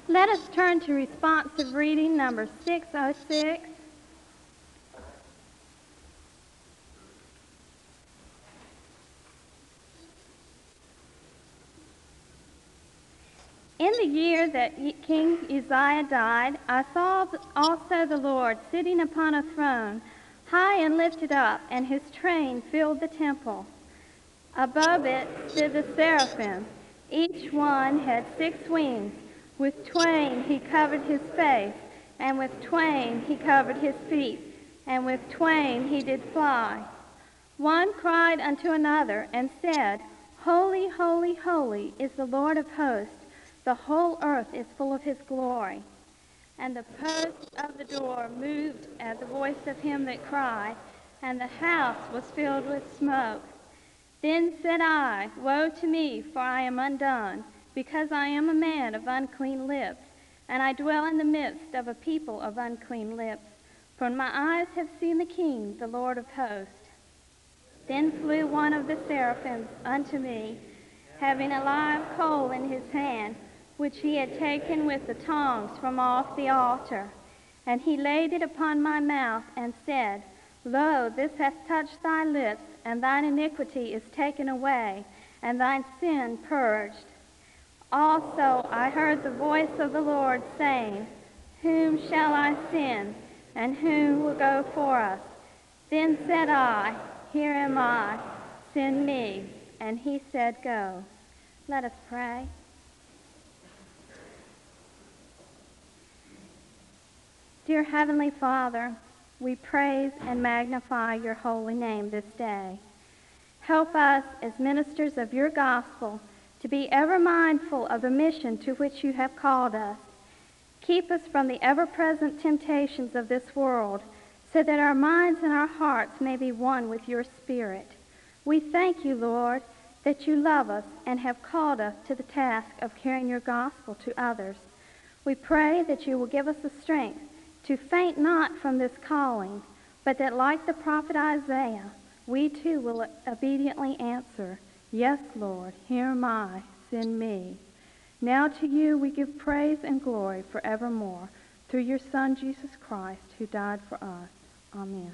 Let us turn to responsive reading number 606. In the year that King Uzziah died, I saw also the Lord sitting upon a throne, high and lifted up, and his train filled the temple. Above it stood the seraphim. Each one had 6 wings. With twain he covered his face, and with twain he covered his feet, and with twain he did fly. One cried unto another and said, Holy, holy, holy is the Lord of hosts. The whole earth is full of his glory. And the post of the door moved at the voice of him that cried, and the house was filled with smoke. Then said I, Woe to me, for I am undone, because I am a man of unclean lips, and I dwell in the midst of a people of unclean lips. For my eyes have seen the King, the Lord of hosts. Then flew one of the seraphims unto me, having a live coal in his hand, which he had taken with the tongs from off the altar. And he laid it upon my mouth, and said, Lo, this hath touched thy lips, and thine iniquity is taken away, and thine sin purged. Also I heard the voice of the Lord saying, Whom shall I send, and who will go for us? Then said I, Here am I, send me. And he said, Go. Let us pray. Dear Heavenly Father, we praise and magnify your holy name this day. Help us as ministers of your gospel to be ever mindful of the mission to which you have called us. Keep us from the ever-present temptations of this world, so that our minds and our hearts may be one with your Spirit. We thank you, Lord, that you love us and have called us to the task of carrying your gospel to others. We pray that you will give us the strength to faint not from this calling, but that like the prophet Isaiah, we too will obediently answer, Yes, Lord, here am I, send me. Now to you we give praise and glory forevermore, through your Son, Jesus Christ, who died for us. Amen.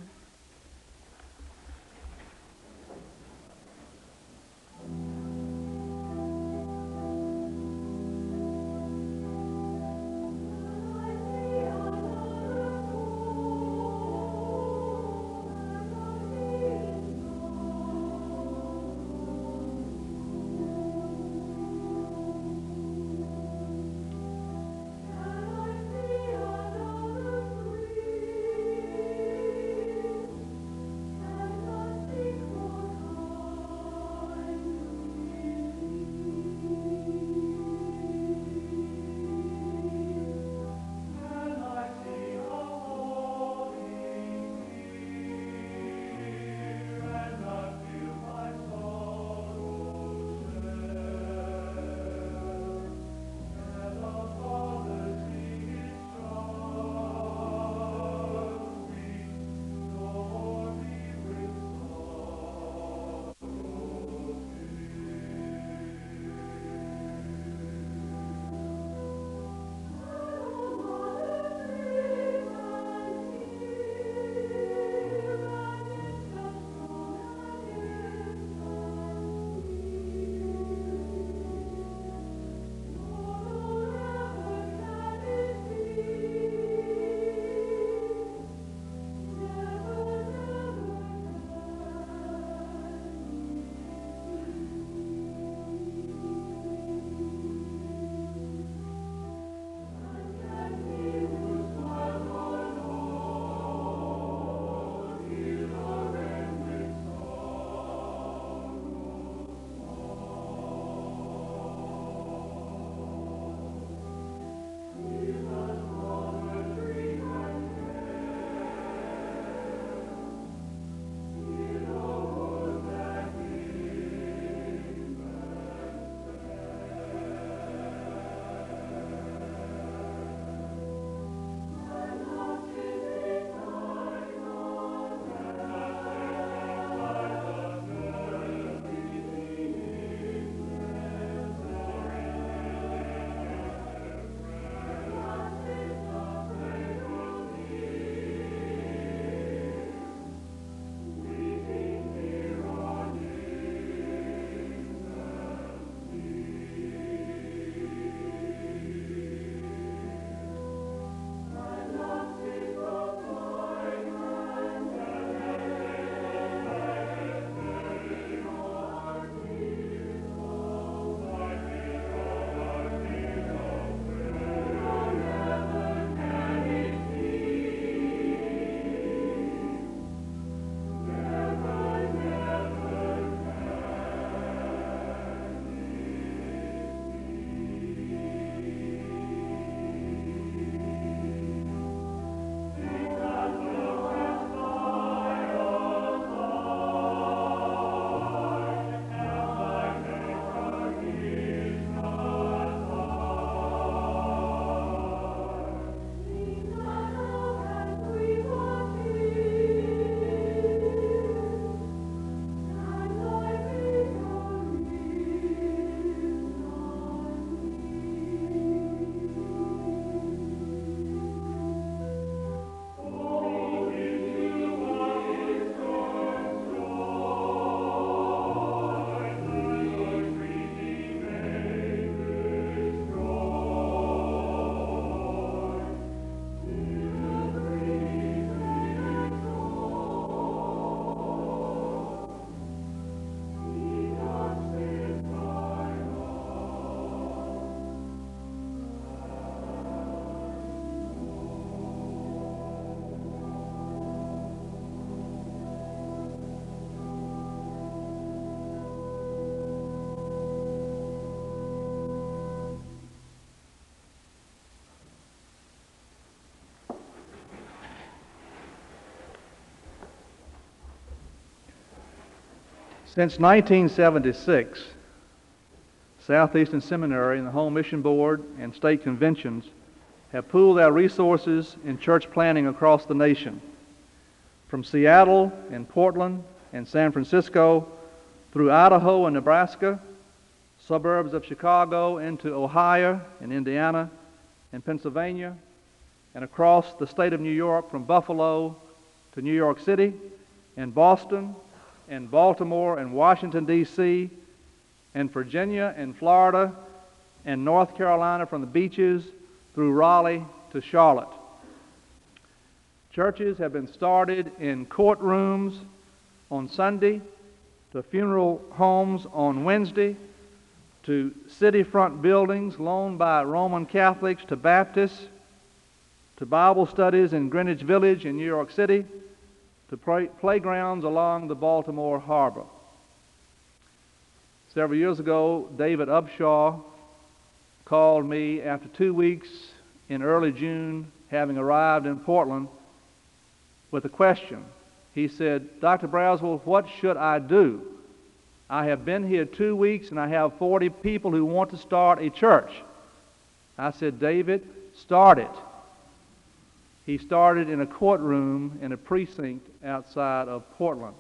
Since 1976, Southeastern Seminary and the Home Mission Board and state conventions have pooled their resources in church planting across the nation, from Seattle and Portland and San Francisco through Idaho and Nebraska, suburbs of Chicago into Ohio and Indiana and Pennsylvania, and across the state of New York from Buffalo to New York City and Boston and Baltimore and Washington, D.C., and Virginia and Florida and North Carolina from the beaches through Raleigh to Charlotte. Churches have been started in courtrooms on Sunday, to funeral homes on Wednesday, to city front buildings loaned by Roman Catholics to Baptists, to Bible studies in Greenwich Village in New York City, to playgrounds along the Baltimore Harbor. Several years ago, David Upshaw called me after 2 weeks in early June, having arrived in Portland, with a question. He said, "Dr. Braswell, what should I do? I have been here 2 weeks and I have 40 people who want to start a church." I said, "David, start it." He started in a courtroom in a precinct outside of Portland.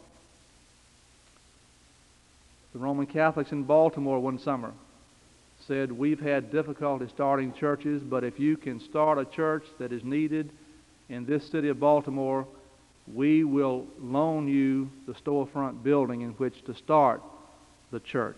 The Roman Catholics in Baltimore one summer said, "We've had difficulty starting churches, but if you can start a church that is needed in this city of Baltimore, we will loan you the storefront building in which to start the church."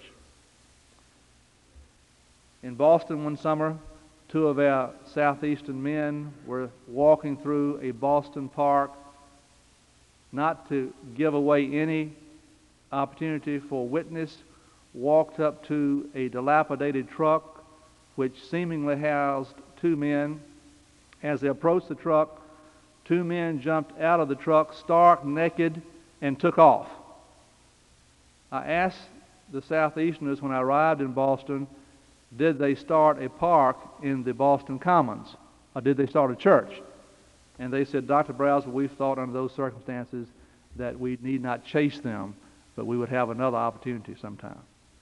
In Boston one summer, 2 of our Southeastern men were walking through a Boston park, not to give away any opportunity for witness, walked up to a dilapidated truck which seemingly housed 2 men. As they approached the truck, 2 men jumped out of the truck stark naked and took off. I asked the Southeasterners when I arrived in Boston, did they start a park in the Boston Commons, or did they start a church? And they said, "Dr. Braswell, we thought under those circumstances that we need not chase them, but we would have another opportunity sometime."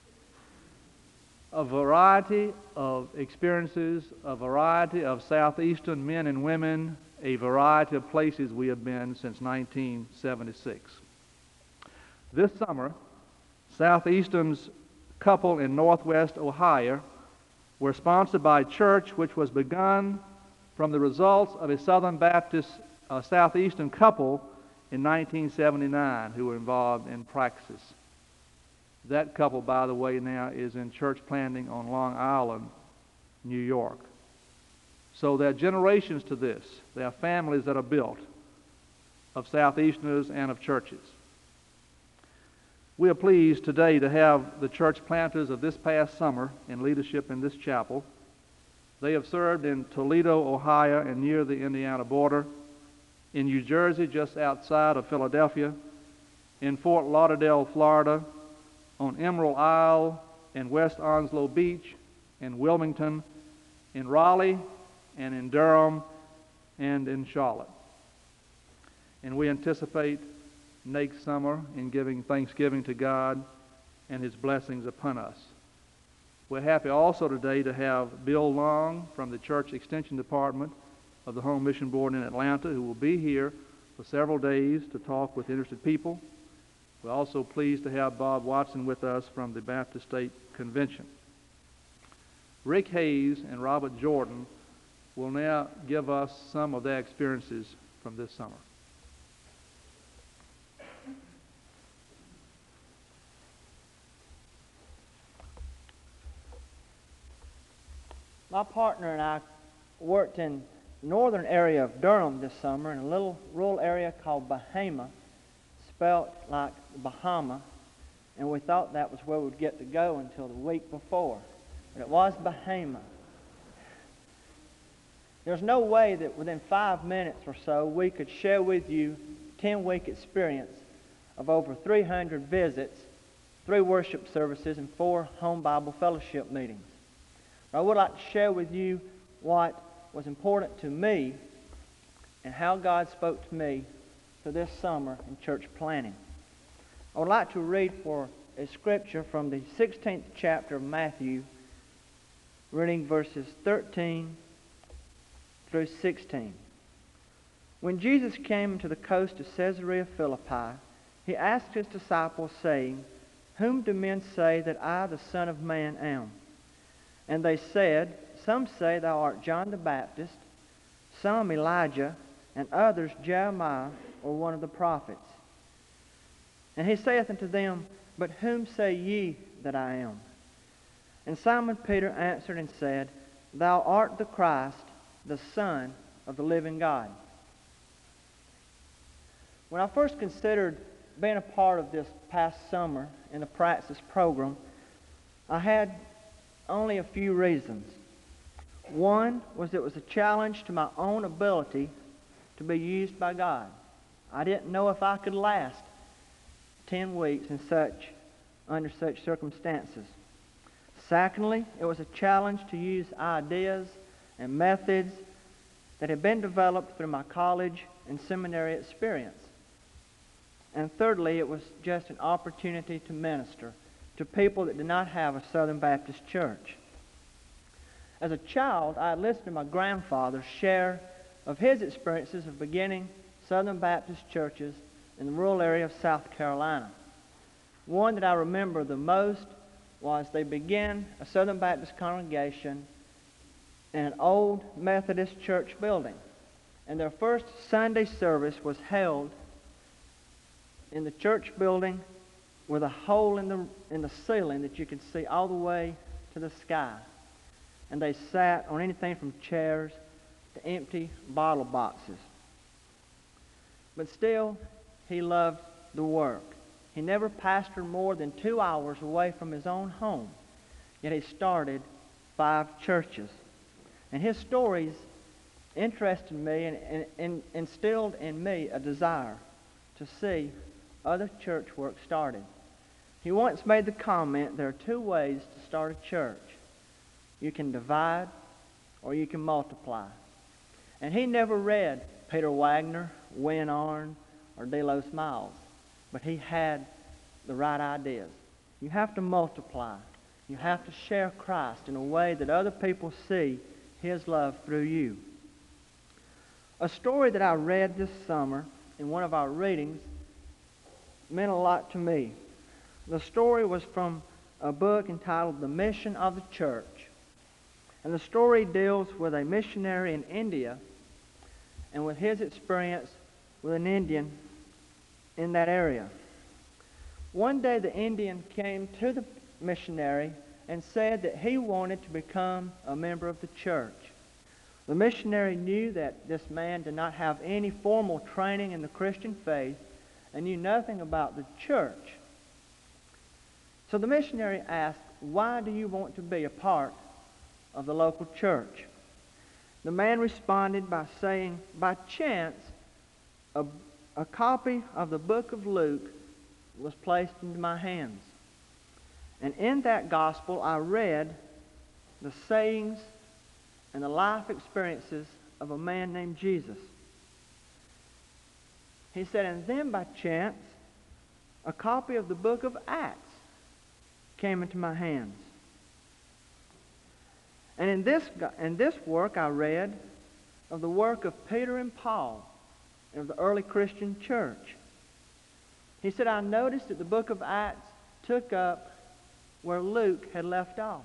A variety of experiences, a variety of Southeastern men and women, a variety of places we have been since 1976. This summer, Southeastern's couple in Northwest Ohio were sponsored by a church which was begun from the results of a Southern Baptist Southeastern couple in 1979 who were involved in praxis. That couple, by the way, now is in church planting on Long Island, New York. So there are generations to this. There are families that are built of Southeasterners and of churches. We are pleased today to have the church planters of this past summer in leadership in this chapel. They have served in Toledo, Ohio, and near the Indiana border, in New Jersey, just outside of Philadelphia, in Fort Lauderdale, Florida, on Emerald Isle and West Onslow Beach, in Wilmington, in Raleigh, and in Durham, and in Charlotte. And we anticipate next summer in giving thanksgiving to God and His blessings upon us. We're happy also today to have Bill Long from the Church Extension Department of the Home Mission Board in Atlanta, who will be here for several days to talk with interested people. We're also pleased to have Bob Watson with us from the Baptist State Convention. Rick Hayes and Robert Jordan will now give us some of their experiences from this summer. My partner and I worked in the northern area of Durham this summer in a little rural area called Bahama, spelt like Bahama, and we thought that was where we'd get to go until the week before. But it was Bahama. There's no way that within 5 minutes or so we could share with you a 10-week experience of over 300 visits, 3 worship services, and 4 home Bible fellowship meetings. I would like to share with you what was important to me and how God spoke to me for this summer in church planning. I would like to read for a scripture from the 16th chapter of Matthew, reading verses 13 through 16. When Jesus came to the coast of Caesarea Philippi, he asked his disciples, saying, Whom do men say that I, the Son of Man, am? And they said, Some say thou art John the Baptist, some Elijah, and others Jeremiah, or one of the prophets. And he saith unto them, But whom say ye that I am? And Simon Peter answered and said, Thou art the Christ, the Son of the living God. When I first considered being a part of this past summer in the Praxis program, I had only a few reasons. One was it was a challenge to my own ability to be used by God. I didn't know if I could last 10 weeks under such circumstances. Secondly, it was a challenge to use ideas and methods that had been developed through my college and seminary experience. And thirdly, it was just an opportunity to minister to people that did not have a Southern Baptist church. As a child, I had listened to my grandfather share of his experiences of beginning Southern Baptist churches in the rural area of South Carolina. One that I remember the most was they began a Southern Baptist congregation in an old Methodist church building. And their first Sunday service was held in the church building with a hole in the ceiling that you could see all the way to the sky. And they sat on anything from chairs to empty bottle boxes. But still, he loved the work. He never pastored more than 2 hours away from his own home, yet he started 5 churches. And his stories interested me and instilled in me a desire to see other church work started. He once made the comment, there are 2 ways to start a church. You can divide or you can multiply. And he never read Peter Wagner, Wayne Arn, or Delos Miles, but he had the right ideas. You have to multiply. You have to share Christ in a way that other people see his love through you. A story that I read this summer in one of our readings meant a lot to me. The story was from a book entitled The Mission of the Church. And the story deals with a missionary in India and with his experience with an Indian in that area. One day the Indian came to the missionary and said that he wanted to become a member of the church. The missionary knew that this man did not have any formal training in the Christian faith and knew nothing about the church. So the missionary asked, Why do you want to be a part of the local church? The man responded by saying, By chance, a copy of the book of Luke was placed into my hands. And in that gospel I read the sayings and the life experiences of a man named Jesus. He said, and then by chance, a copy of the book of Acts came into my hands. And in this work I read of the work of Peter and Paul of the early Christian church. He said, I noticed that the book of Acts took up where Luke had left off.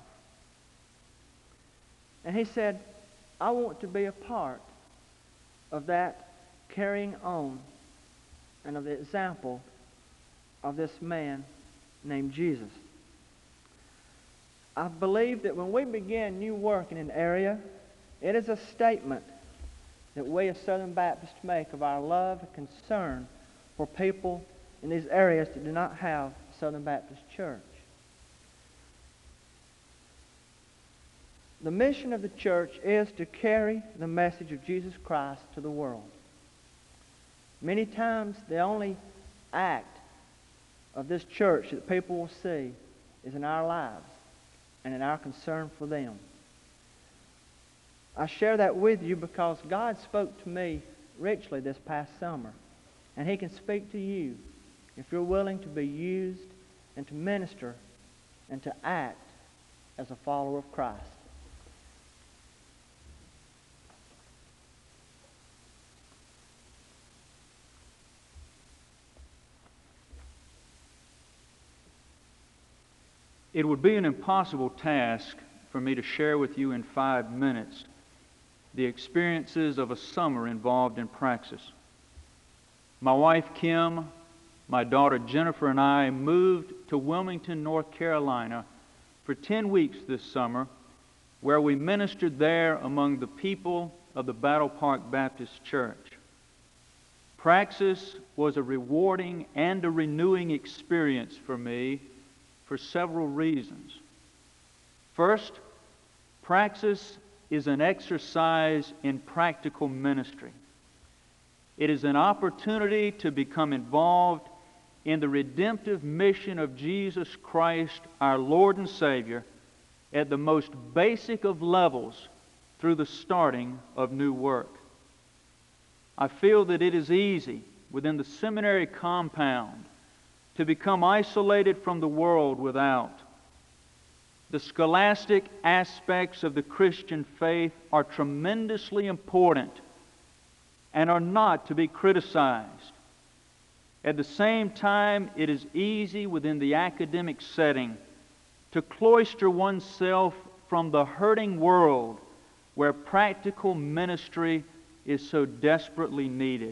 And he said, I want to be a part of that carrying on and of the example of this man named Jesus. I believe that when we begin new work in an area, it is a statement that we as Southern Baptists make of our love and concern for people in these areas that do not have a Southern Baptist church. The mission of the church is to carry the message of Jesus Christ to the world. Many times the only act of this church that people will see is in our lives and in our concern for them. I share that with you because God spoke to me richly this past summer, and He can speak to you if you're willing to be used and to minister and to act as a follower of Christ. It would be an impossible task for me to share with you in 5 minutes the experiences of a summer involved in Praxis. My wife Kim, my daughter Jennifer, and I moved to Wilmington, North Carolina for 10 weeks this summer, where we ministered there among the people of the Battle Park Baptist Church. Praxis was a rewarding and a renewing experience for me for several reasons. First, Praxis is an exercise in practical ministry. It is an opportunity to become involved in the redemptive mission of Jesus Christ, our Lord and Savior, at the most basic of levels through the starting of new work. I feel that it is easy within the seminary compound to become isolated from the world without. The scholastic aspects of the Christian faith are tremendously important and are not to be criticized. At the same time, it is easy within the academic setting to cloister oneself from the hurting world where practical ministry is so desperately needed.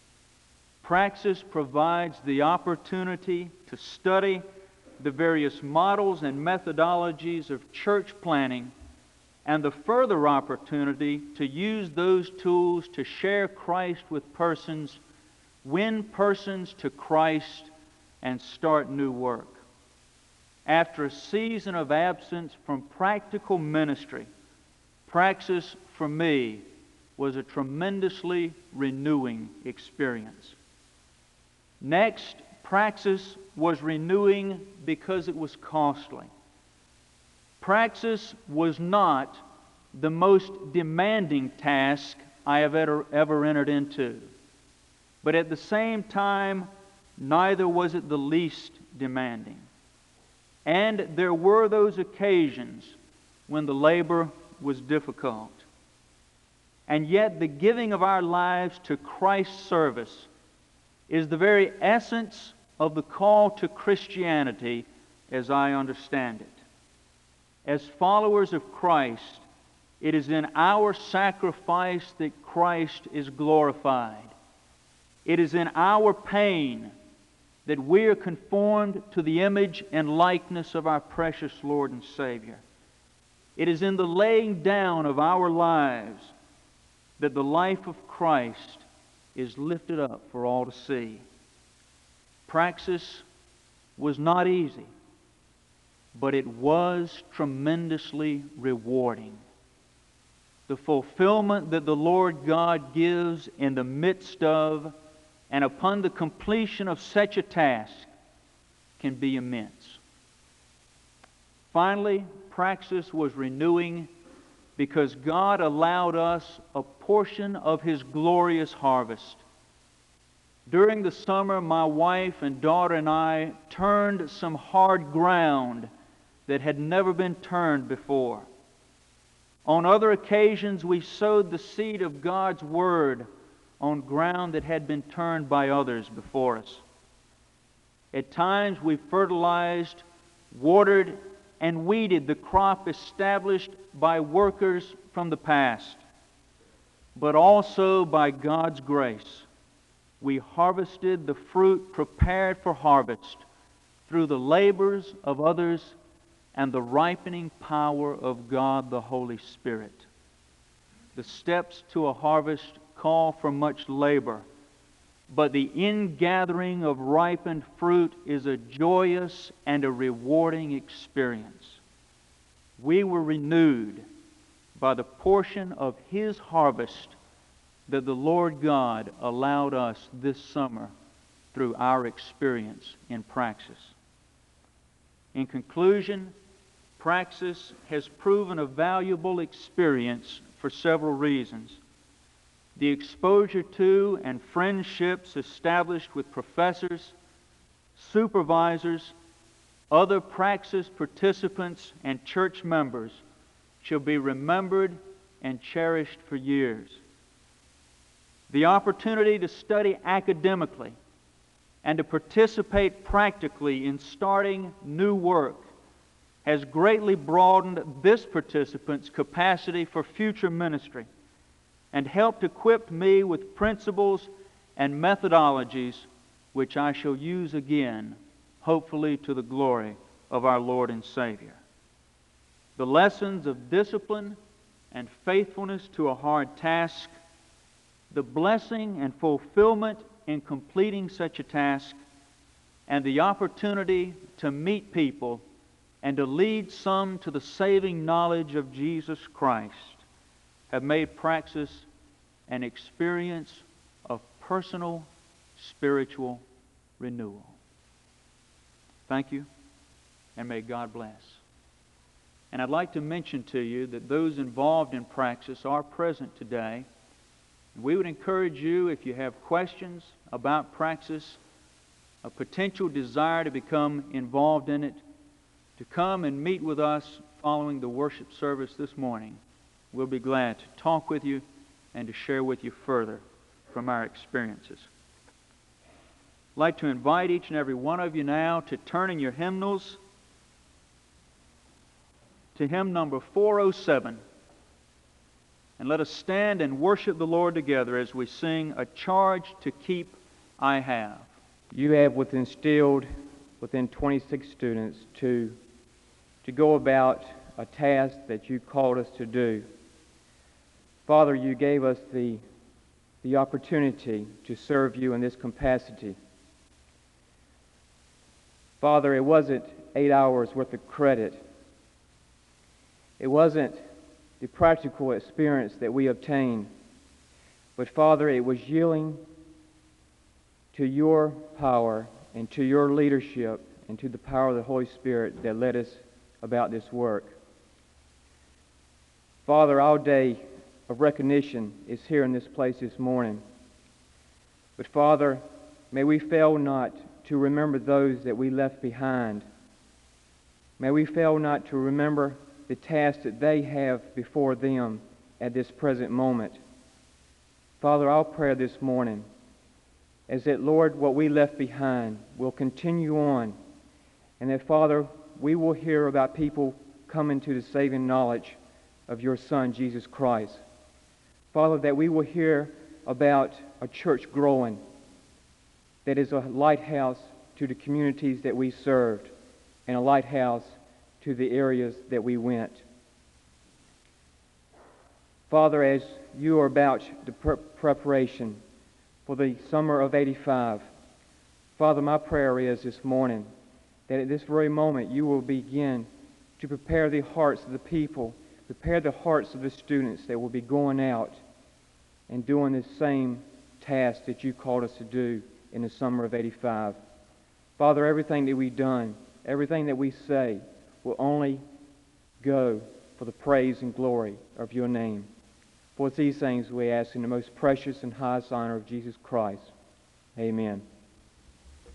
Praxis provides the opportunity to study the various models and methodologies of church planning and the further opportunity to use those tools to share Christ with persons, win persons to Christ, and start new work. After a season of absence from practical ministry, Praxis for me was a tremendously renewing experience. Next, Praxis was renewing because it was costly. Praxis was not the most demanding task I have ever entered into. But at the same time, neither was it the least demanding. And there were those occasions when the labor was difficult. And yet the giving of our lives to Christ's service is the very essence of the call to Christianity as I understand it. As followers of Christ, it is in our sacrifice that Christ is glorified. It is in our pain that we are conformed to the image and likeness of our precious Lord and Savior. It is in the laying down of our lives that the life of Christ is lifted up for all to see. Praxis was not easy, but it was tremendously rewarding. The fulfillment that the Lord God gives in the midst of and upon the completion of such a task can be immense. Finally, Praxis was renewing because God allowed us a portion of His glorious harvest. During the summer, my wife and daughter and I turned some hard ground that had never been turned before. On other occasions, we sowed the seed of God's Word on ground that had been turned by others before us. At times, we fertilized, watered, and weeded the crop established by workers from the past. But also by God's grace, we harvested the fruit prepared for harvest through the labors of others and the ripening power of God the Holy Spirit. The steps to a harvest call for much labor, but the ingathering of ripened fruit is a joyous and a rewarding experience. We were renewed by the portion of His harvest that the Lord God allowed us this summer through our experience in Praxis. In conclusion, Praxis has proven a valuable experience for several reasons. The exposure to and friendships established with professors, supervisors, other Praxis participants and church members shall be remembered and cherished for years. The opportunity to study academically and to participate practically in starting new work has greatly broadened this participant's capacity for future ministry and helped equip me with principles and methodologies which I shall use again, hopefully to the glory of our Lord and Savior. The lessons of discipline and faithfulness to a hard task, the blessing and fulfillment in completing such a task, and the opportunity to meet people and to lead some to the saving knowledge of Jesus Christ have made Praxis an experience of personal spiritual renewal. Thank you, and may God bless. And I'd like to mention to you that those involved in Praxis are present today. We would encourage you, if you have questions about Praxis, a potential desire to become involved in it, to come and meet with us following the worship service this morning. We'll be glad to talk with you and to share with you further from our experiences. I'd like to invite each and every one of you now to turn in your hymnals to hymn number 407. And let us stand and worship the Lord together as we sing "A Charge to Keep I Have." You have instilled within 26 students to go about a task that you called us to do. Father, you gave us the opportunity to serve you in this capacity. Father, it wasn't 8 hours worth of credit. It wasn't the practical experience that we obtained. But Father, it was yielding to your power and to your leadership and to the power of the Holy Spirit that led us about this work. Father, our day of recognition is here in this place this morning. But Father, may we fail not to remember those that we left behind. May we fail not to remember the task that they have before them at this present moment. Father, our prayer this morning is that, Lord, what we left behind will continue on, and that, Father, we will hear about people coming to the saving knowledge of your Son, Jesus Christ. Father, that we will hear about a church growing that is a lighthouse to the communities that we served and a lighthouse to the areas that we went. Father, as you are about the preparation for the summer of '85, Father, my prayer is this morning that at this very moment you will begin to prepare the hearts of the people, prepare the hearts of the students that will be going out and doing the same task that you called us to do in the summer of '85. Father, everything that we've done, everything that we say will only go for the praise and glory of your name. For these things we ask in the most precious and highest honor of Jesus Christ. Amen.